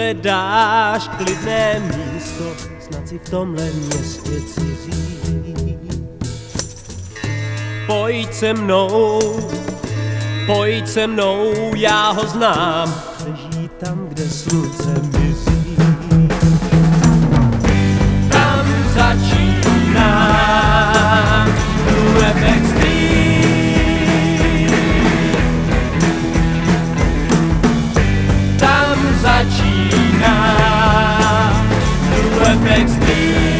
hledáš klidné místo, snad si v tomhle městě cizí. Pojď se mnou, já ho znám, leží tam, kde slunce mizí. Tam začíná UFX Street. Tam začíná UFX Street.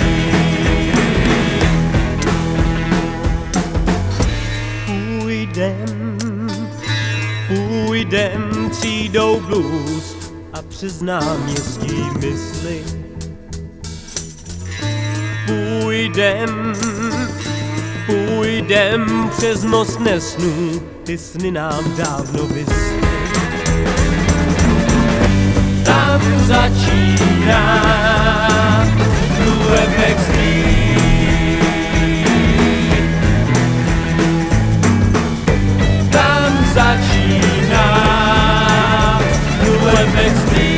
Půjdem třídou blues a přes náměstí mysli. Půjdem přes most nesnů, ty sny nám dávno visly. Tam začíná UFX Street. Tam začíná UFX Street.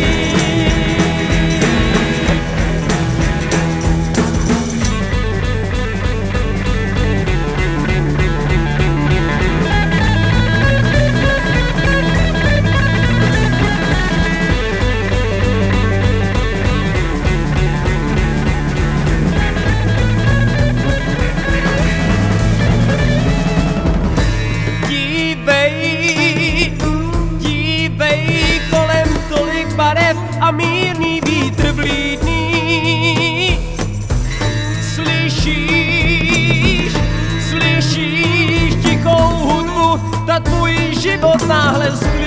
Dívej, kolem tolik barev a mírný vítr vlídný. Slyšíš tichou hudbu, ta tvůj život náhle změní.